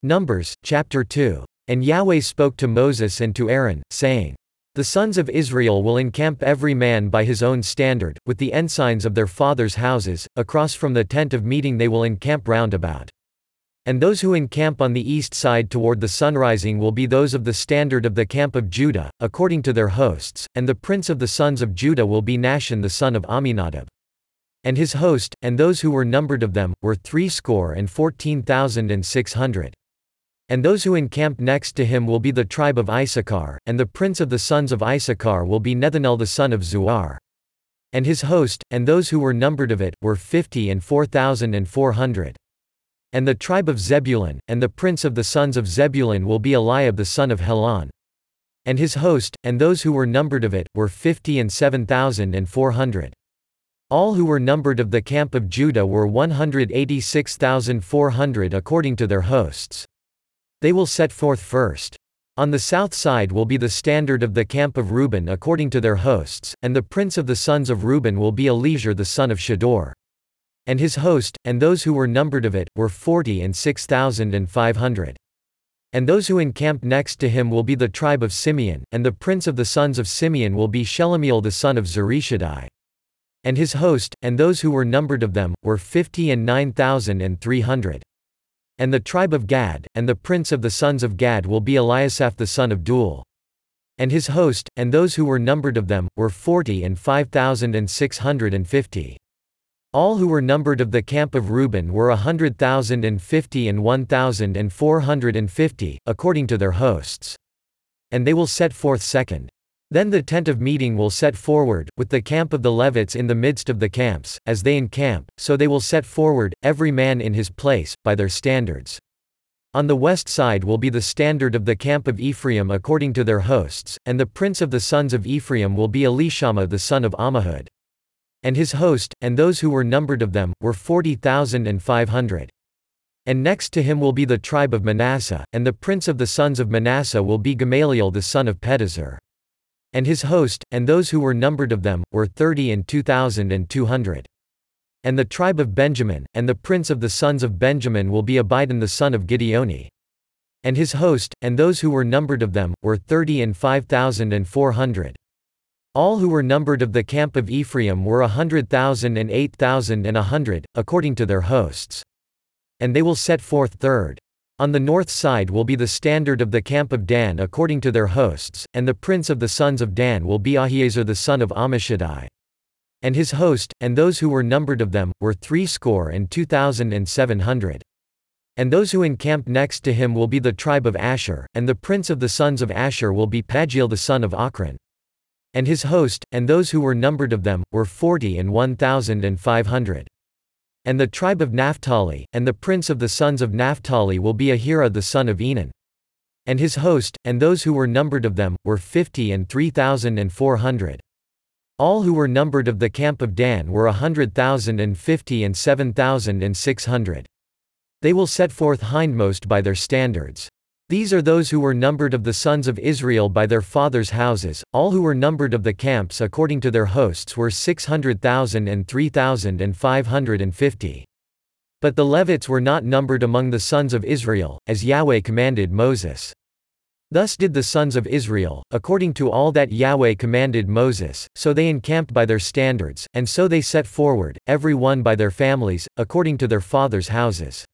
Numbers, chapter 2. And Yahweh spoke to Moses and to Aaron, saying, The sons of Israel will encamp every man by his own standard, with the ensigns of their fathers' houses, across from the tent of meeting they will encamp round about. And those who encamp on the east side toward the sunrising will be those of the standard of the camp of Judah, according to their hosts, and the prince of the sons of Judah will be Nahshon the son of Amminadab. And his host, and those who were numbered of them, were 14,600. And those who encamped next to him will be the tribe of Issachar, and the prince of the sons of Issachar will be Nethanel the son of Zuar. And his host, and those who were numbered of it, were 54,400. And the tribe of Zebulun, and the prince of the sons of Zebulun will be Eliab the son of Helon. And his host, and those who were numbered of it, were 57,400. All who were numbered of the camp of Judah were 186,400 according to their hosts. They will set forth first. On the south side will be the standard of the camp of Reuben according to their hosts, and the prince of the sons of Reuben will be Eliezer the son of Shedor. And his host, and those who were numbered of it, were 46,500. And those who encamped next to him will be the tribe of Simeon, and the prince of the sons of Simeon will be Shelemiel the son of Zurishaddai. And his host, and those who were numbered of them, were 59,300. And the tribe of Gad, and the prince of the sons of Gad will be Eliasaph the son of Duel. And his host, and those who were numbered of them, were 45,650. All who were numbered of the camp of Reuben were 100,050 and 1,450, according to their hosts. And they will set forth second. Then the tent of meeting will set forward, with the camp of the Levites in the midst of the camps, as they encamp, so they will set forward, every man in his place, by their standards. On the west side will be the standard of the camp of Ephraim according to their hosts, and the prince of the sons of Ephraim will be Elishama the son of Ammihud. And his host, and those who were numbered of them, were 40,500. And next to him will be the tribe of Manasseh, and the prince of the sons of Manasseh will be Gamaliel the son of Pedazur. And his host, and those who were numbered of them, were 32,200. And the tribe of Benjamin, and the prince of the sons of Benjamin will be Abidan the son of Gideoni. And his host, and those who were numbered of them, were 35,400. All who were numbered of the camp of Ephraim were 100,000 and 8,100, according to their hosts. And they will set forth third. On the north side will be the standard of the camp of Dan according to their hosts, and the prince of the sons of Dan will be Ahiezer the son of Ammishaddai. And his host, and those who were numbered of them, were 62,700. And those who encamped next to him will be the tribe of Asher, and the prince of the sons of Asher will be Pagiel the son of Ochran. And his host, and those who were numbered of them, were 41,500. And the tribe of Naphtali, and the prince of the sons of Naphtali will be Ahira the son of Enan. And his host, and those who were numbered of them, were 53,400. All who were numbered of the camp of Dan were 100,050 and 7,600. They will set forth hindmost by their standards. These are those who were numbered of the sons of Israel by their fathers' houses. All who were numbered of the camps according to their hosts were 600,000 and 3,550. But the Levites were not numbered among the sons of Israel, as Yahweh commanded Moses. Thus did the sons of Israel, according to all that Yahweh commanded Moses, so they encamped by their standards, and so they set forward, every one by their families, according to their fathers' houses.